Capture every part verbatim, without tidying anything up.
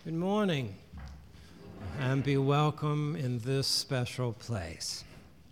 Good morning, and be welcome in this special place.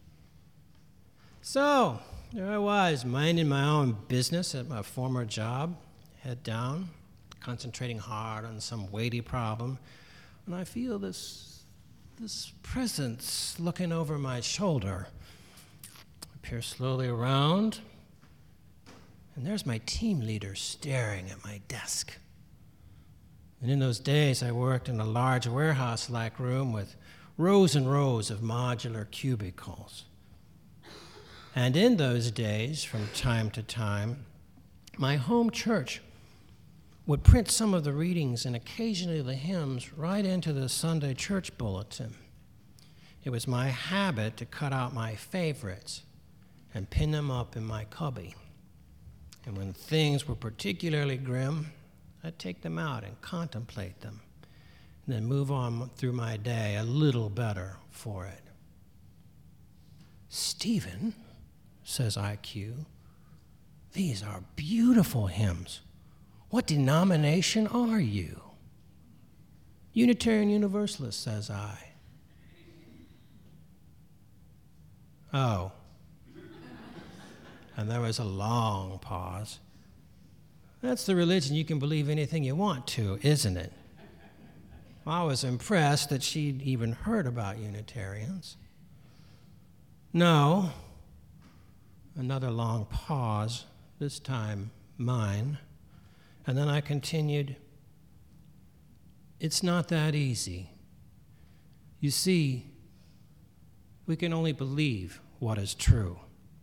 So, there I was, minding my own business at my former job, head down, concentrating hard on some weighty problem, and I feel this, this presence looking over my shoulder. I peer slowly around, and there's my team leader staring at my desk. And in those days, I worked in a large warehouse-like room with rows and rows of modular cubicles. And in those days, from time to time, my home church would print some of the readings and occasionally the hymns right into the Sunday church bulletin. It was my habit to cut out my favorites and pin them up in my cubby. And when things were particularly grim, I'd take them out and contemplate them, and then move on through my day a little better for it. "Stephen," says I Q, "these are beautiful hymns. What denomination are you?" "Unitarian Universalist," says I. "Oh." And there was a long pause. "That's the religion you can believe anything you want to, isn't it?" I was impressed that she'd even heard about Unitarians. "No." Another long pause, this time mine. And then I continued, "It's not that easy. You see, we can only believe what is true.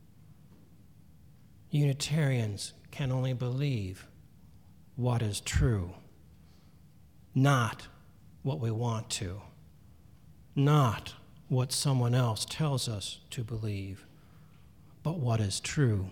Unitarians can only believe what is true, not what we want to, not what someone else tells us to believe, but what is true."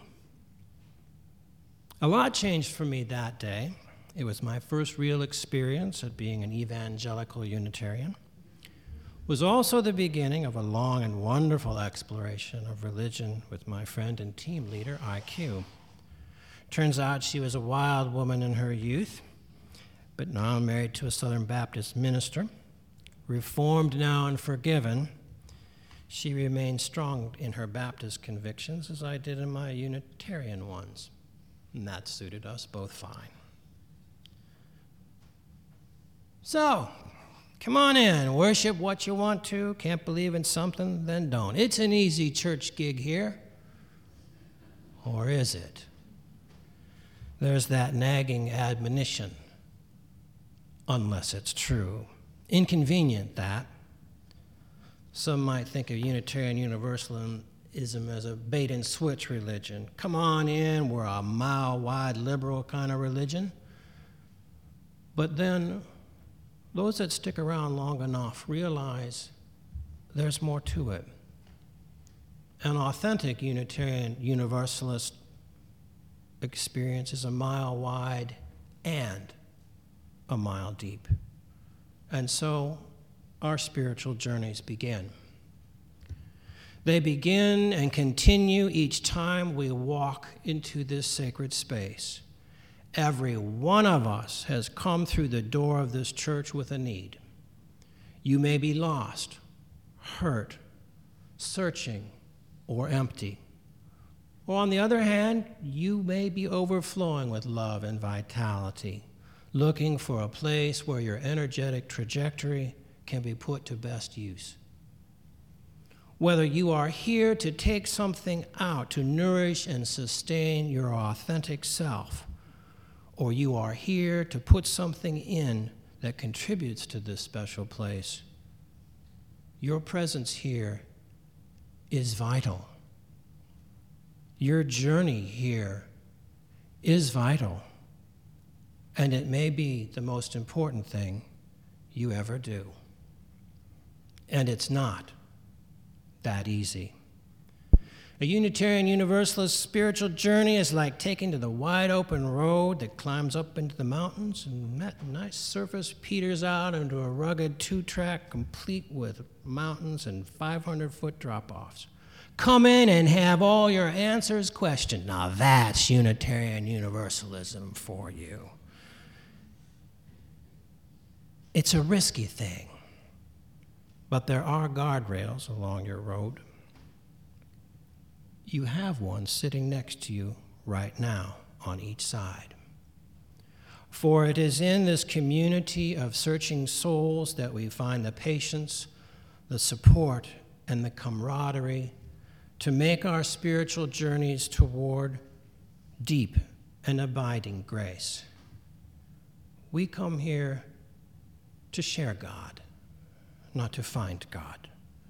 A lot changed for me that day. It was my first real experience at being an evangelical Unitarian. It was also the beginning of a long and wonderful exploration of religion with my friend and team leader, I Q. Turns out she was a wild woman in her youth, but now married to a Southern Baptist minister. Reformed now and forgiven, she remained strong in her Baptist convictions as I did in my Unitarian ones, and that suited us both fine. So, come on in, worship what you want to. Can't believe in something, then don't. It's an easy church gig here. Or is it? There's that nagging admonition, unless it's true. Inconvenient, that. Some might think of Unitarian Universalism as a bait-and-switch religion. Come on in, we're a mile-wide liberal kind of religion. But then, those that stick around long enough realize there's more to it. An authentic Unitarian Universalist experience is a mile wide and a mile deep. And so our spiritual journeys begin. They begin and continue each time we walk into this sacred space. Every one of us has come through the door of this church with a need. You may be lost, hurt, searching, or empty. Or on the other hand, you may be overflowing with love and vitality, looking for a place where your energetic trajectory can be put to best use. Whether you are here to take something out to nourish and sustain your authentic self, or you are here to put something in that contributes to this special place, your presence here is vital. Your journey here is vital, and it may be the most important thing you ever do. And it's not that easy. A Unitarian Universalist spiritual journey is like taking to the wide open road that climbs up into the mountains, and that nice surface peters out into a rugged two-track complete with mountains and five hundred foot drop-offs. Come in and have all your answers questioned. Now that's Unitarian Universalism for you. It's a risky thing, but there are guardrails along your road. You have one sitting next to you right now on each side. For it is in this community of searching souls that we find the patience, the support, and the camaraderie to make our spiritual journeys toward deep and abiding grace. We come here to share God, not to find God.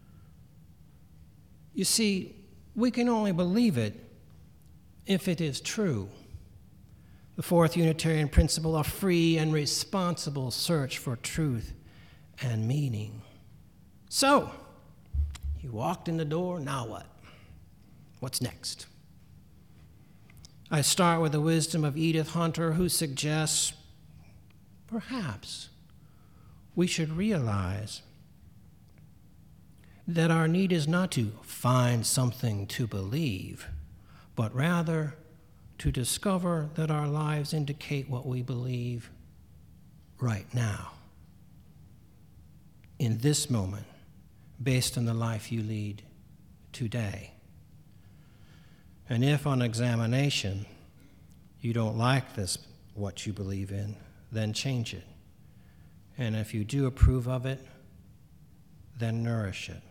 You see, we can only believe it if it is true. The fourth Unitarian principle of free and responsible search for truth and meaning. So, you walked in the door, now what? What's next? I start with the wisdom of Edith Hunter, who suggests perhaps we should realize that our need is not to find something to believe, but rather to discover that our lives indicate what we believe right now, in this moment, based on the life you lead today. And if on examination you don't like this, what you believe in, then change it. And if you do approve of it, then nourish it.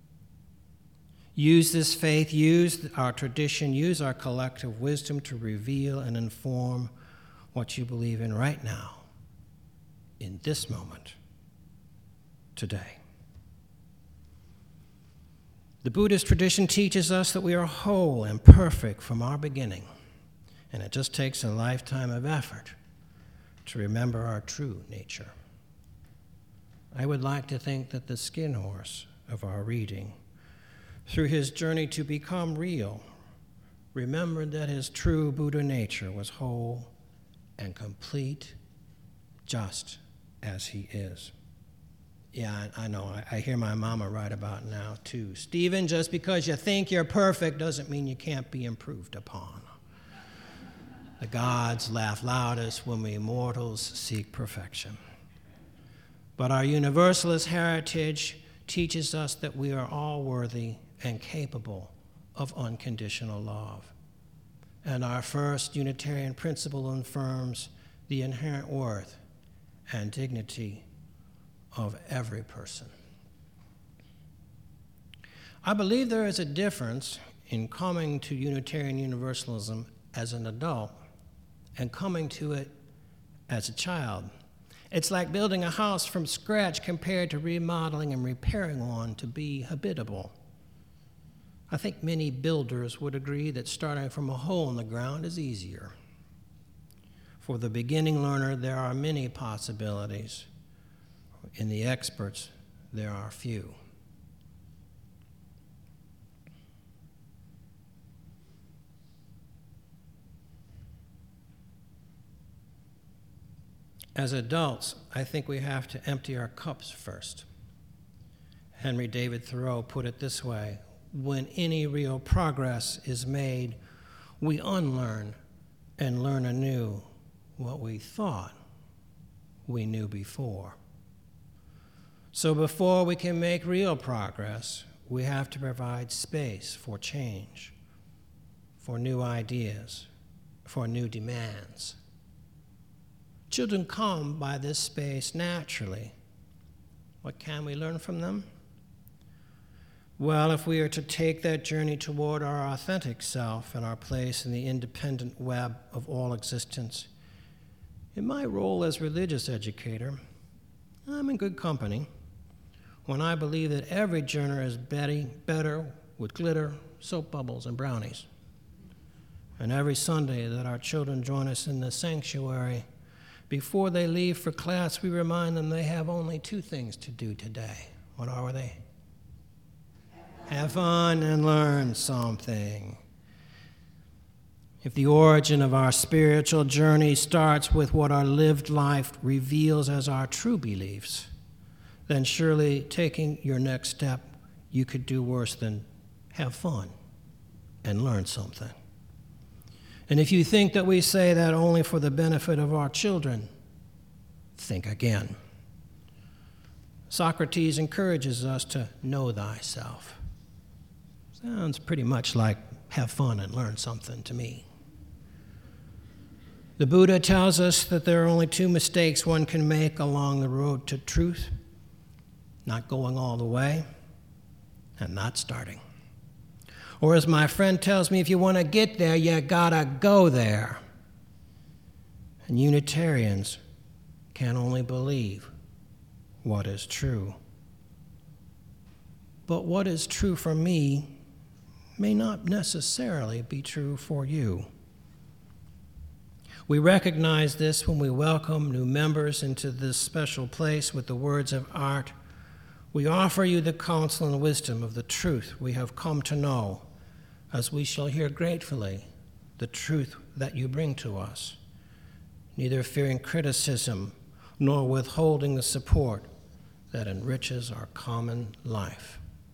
Use this faith, use our tradition, use our collective wisdom to reveal and inform what you believe in right now, in this moment, today. The Buddhist tradition teaches us that we are whole and perfect from our beginning, and it just takes a lifetime of effort to remember our true nature. I would like to think that the skin horse of our reading, through his journey to become real, remembered that his true Buddha nature was whole and complete, just as he is. Yeah, I, I know. I, I hear my mama right about now, too. Stephen, just because you think you're perfect doesn't mean you can't be improved upon. The gods laugh loudest when we mortals seek perfection. But our universalist heritage teaches us that we are all worthy and capable of unconditional love. And our first Unitarian principle affirms the inherent worth and dignity of every person. I believe there is a difference in coming to Unitarian Universalism as an adult and coming to it as a child. It's like building a house from scratch compared to remodeling and repairing one to be habitable. I think many builders would agree that starting from a hole in the ground is easier. For the beginning learner, there are many possibilities. In the experts, there are few. As adults, I think we have to empty our cups first. Henry David Thoreau put it this way: when any real progress is made, we unlearn and learn anew what we thought we knew before. So before we can make real progress, we have to provide space for change, for new ideas, for new demands. Children come by this space naturally. What can we learn from them? Well, if we are to take that journey toward our authentic self and our place in the independent web of all existence, in my role as religious educator, I'm in good company when I believe that every journey is better with glitter, soap bubbles, and brownies. And every Sunday that our children join us in the sanctuary, before they leave for class, we remind them they have only two things to do today. What are they? Have fun and learn something. If the origin of our spiritual journey starts with what our lived life reveals as our true beliefs, then surely taking your next step, you could do worse than have fun and learn something. And if you think that we say that only for the benefit of our children, think again. Socrates encourages us to know thyself. Sounds pretty much like have fun and learn something to me. The Buddha tells us that there are only two mistakes one can make along the road to truth: not going all the way and not starting. Or as my friend tells me, if you want to get there, you gotta go there. And Unitarians can only believe what is true. But what is true for me may not necessarily be true for you. We recognize this when we welcome new members into this special place with the words of Art. We offer you the counsel and wisdom of the truth we have come to know, as we shall hear gratefully the truth that you bring to us, neither fearing criticism nor withholding the support that enriches our common life.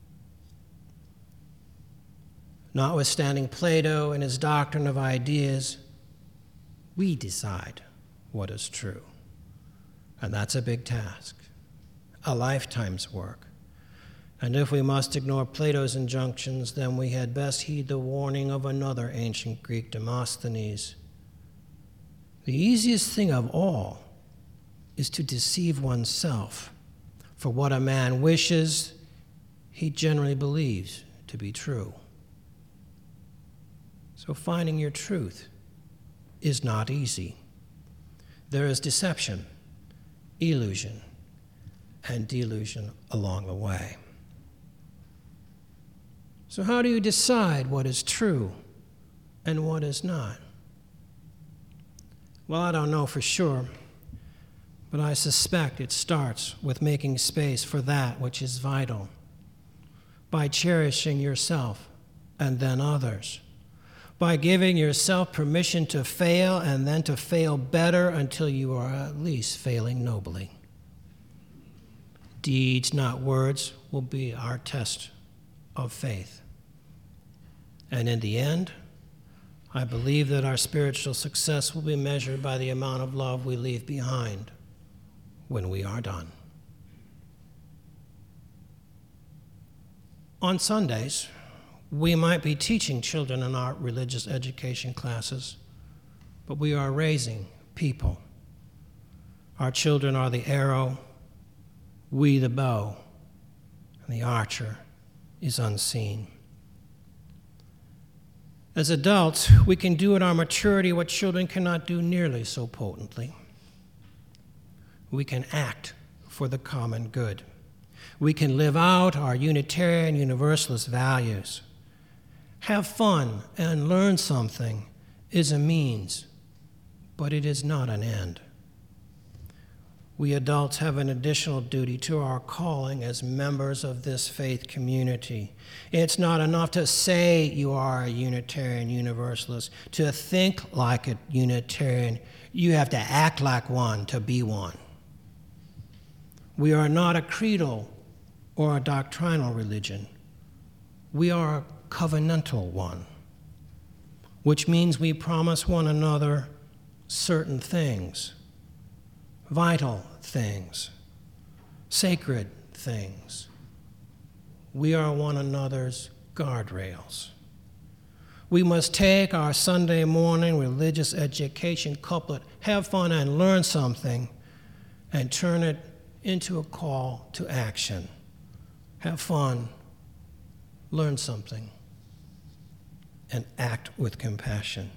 Notwithstanding Plato and his doctrine of ideas, we decide what is true. And that's a big task, a lifetime's work. And if we must ignore Plato's injunctions, then we had best heed the warning of another ancient Greek, Demosthenes. The easiest thing of all is to deceive oneself, for what a man wishes, he generally believes to be true. So finding your truth is not easy. There is deception, illusion, and delusion along the way. So how do you decide what is true and what is not? Well, I don't know for sure, but I suspect it starts with making space for that which is vital, by cherishing yourself and then others, by giving yourself permission to fail and then to fail better until you are at least failing nobly. Deeds, not words, will be our test of faith. And in the end, I believe that our spiritual success will be measured by the amount of love we leave behind when we are done. On Sundays, we might be teaching children in our religious education classes, but we are raising people. Our children are the arrow, we the bow, and the archer is unseen. As adults, we can do in our maturity what children cannot do nearly so potently. We can act for the common good. We can live out our Unitarian Universalist values. Have fun and learn something is a means, but it is not an end. We adults have an additional duty to our calling as members of this faith community. It's not enough to say you are a Unitarian Universalist, to think like a Unitarian. You have to act like one to be one. We are not a creedal or a doctrinal religion. We are a covenantal one, which means we promise one another certain things, vital things, sacred things. We are one another's guardrails. We must take our Sunday morning religious education couplet, have fun and learn something, and turn it into a call to action. Have fun, learn something, and act with compassion.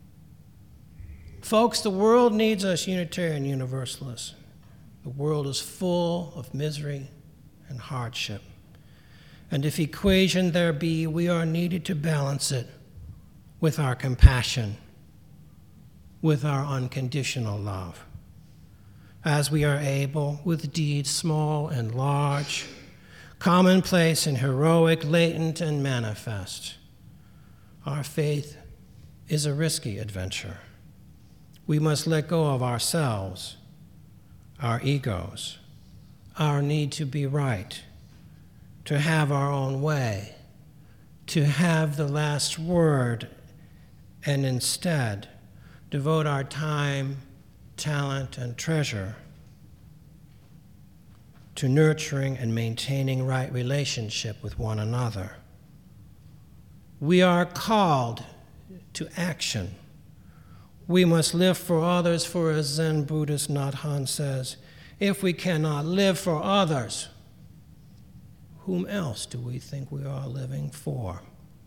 Folks, the world needs us Unitarian Universalists. The world is full of misery and hardship. And if equation there be, we are needed to balance it with our compassion, with our unconditional love, as we are able, with deeds small and large, commonplace and heroic, latent and manifest. Our faith is a risky adventure. We must let go of ourselves, our egos, our need to be right, to have our own way, to have the last word, and instead devote our time, talent, and treasure to nurturing and maintaining right relationship with one another. We are called to action. We must live for others, for as Zen Buddhist Nhat Hanh says, if we cannot live for others, whom else do we think we are living for?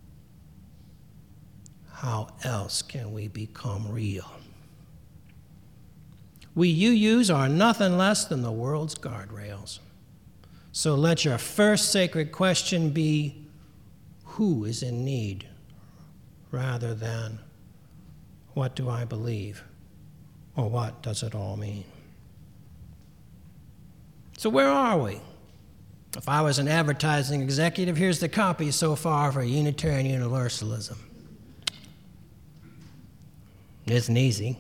How else can we become real? We U Us are nothing less than the world's guardrails. So let your first sacred question be, who is in need, rather than what do I believe, or what does it all mean? So where are we? If I was an advertising executive, here's the copy so far for Unitarian Universalism. It isn't easy.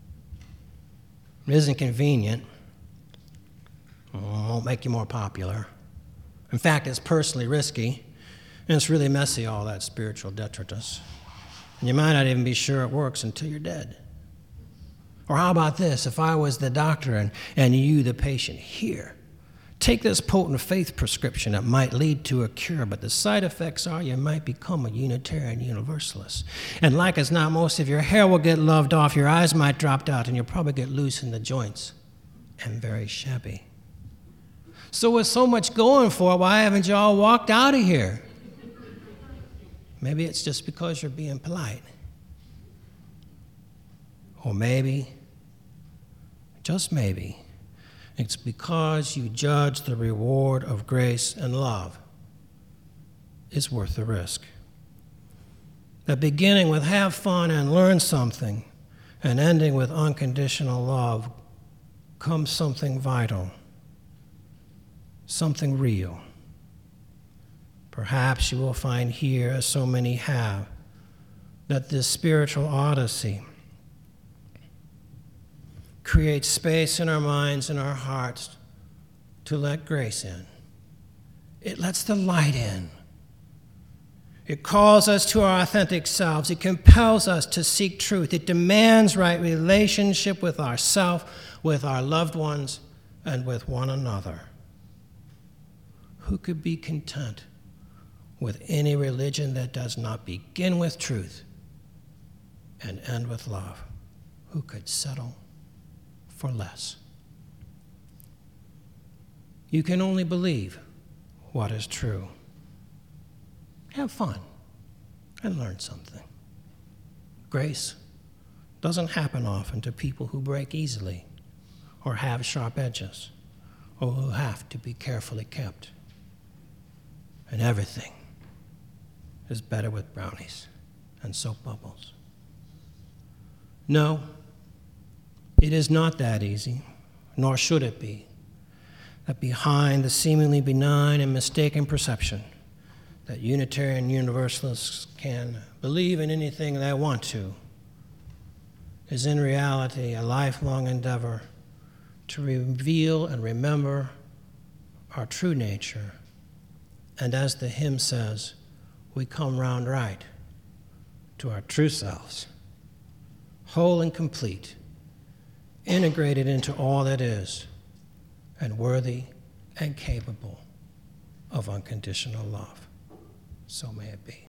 It isn't convenient. It won't make you more popular. In fact, it's personally risky, and it's really messy, all that spiritual detritus. And you might not even be sure it works until you're dead. Or how about this? If I was the doctor and, and you the patient, here, take this potent faith prescription that might lead to a cure, but the side effects are you might become a Unitarian Universalist. And like as not, most of your hair will get loved off, your eyes might drop out, and you'll probably get loose in the joints and very shabby. So with so much going for it, why haven't you all walked out of here? Maybe it's just because you're being polite. Or maybe, just maybe, it's because you judge the reward of grace and love is worth the risk. That beginning with have fun and learn something, and ending with unconditional love, comes something vital, something real. Perhaps you will find here, as so many have, that this spiritual odyssey creates space in our minds and our hearts to let grace in. It lets the light in. It calls us to our authentic selves. It compels us to seek truth. It demands right relationship with ourselves, with our loved ones, and with one another. Who could be content with any religion that does not begin with truth and end with love? Who could settle for less? You can only believe what is true. Have fun and learn something. Grace doesn't happen often to people who break easily or have sharp edges or who have to be carefully kept. And everything is better with brownies and soap bubbles. No, it is not that easy, nor should it be, that behind the seemingly benign and mistaken perception that Unitarian Universalists can believe in anything they want to is in reality a lifelong endeavor to reveal and remember our true nature. And as the hymn says, we come round right to our true selves, whole and complete, integrated into all that is, and worthy and capable of unconditional love. So may it be.